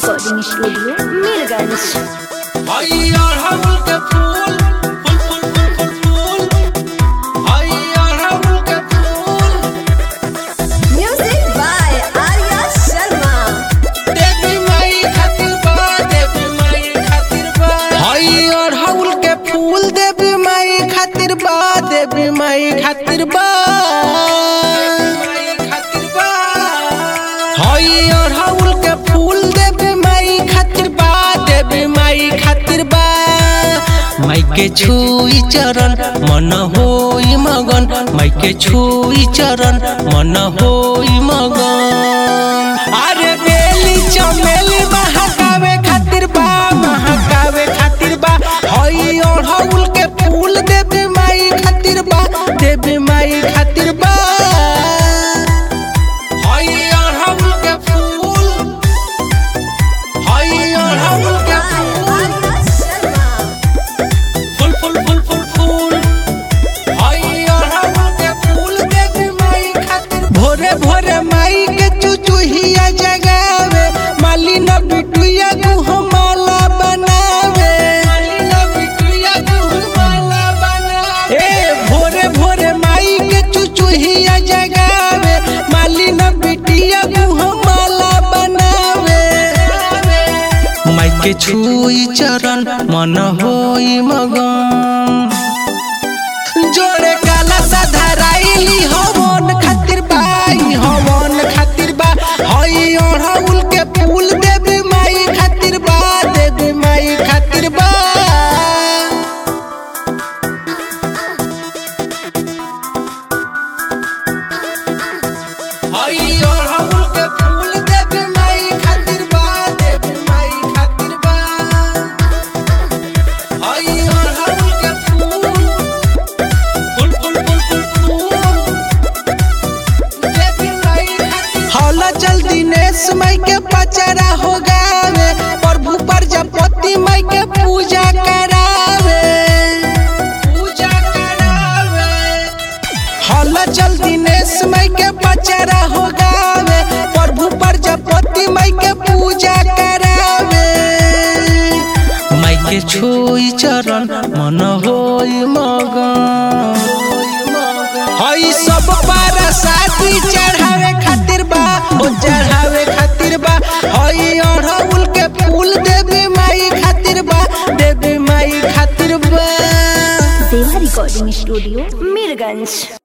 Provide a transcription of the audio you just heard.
Recording studio Mirganj. Music by Arya Sharma. देवी माई खातिर बा, देवी माई खातिर बा। हई अड़हुल के फूल देवी माई खातिर बा, देवी माई खातिर बा। हई अड़हुल के फूल देवी माई खातिर बा, देवी माई खातिर बा। माई के छुई चरण मन होई मगन, माई के छुई चरण मन होई मगन। अरे बेली चमेली महकावे खातिर बा, महकावे खातिर बा। हई अड़हुल के फूल देवी माई खातिर बा, देवी माई खातिर बा। हई अड़हुल के फूल, हई अड़हुल के आर्या शर्मा। फूल फूल फूल फूल फूल। हई अड़हुल के फूल देवी माई खातिर। भोरे भोरे माई के चुचुहिया जगावे, माली न बिटुया गुहमाला बनावे। माली न बिटुया गुहमाला बनावे। ए भोरे भोरे माई के चुचुहिया जगावे, माली न बिटिया गुहमाला बनावे। माई के छुई चरण मन होई मगन। जोड़े काला धराइली हवन खातिर बाई, हवन खातिर बा। हई अड़हुल के फूल देवी माई खातिर बा, देवी माई खातिर बा। हई अड़हुल के फूल देवी माई खातिर बा, देवी माई खातिर बा। हई अड़हुल के फूल, फूल फूल फूल फूल फूल। देवी माई खातिर। हौला चल दिनेश माई के पचरा हो गावे, प्रभु प्रजापति माई के पूजा करावे, पूजा करावे। हौला चल दिनेश माई के पचरा हो गावे, प्रभु प्रजापति माई के पूजा करावे। माई के छुई चरण मन होई मगन। हई सब पारा साथी चढ़ावे खातिर बा, ओ चढ़ावे खातिर बा। हई अड़हुल के फूल देवी माई खातिर बा, देवी माई खातिर बा। देवा रिकॉर्डिंग स्टूडियो मीरगंज।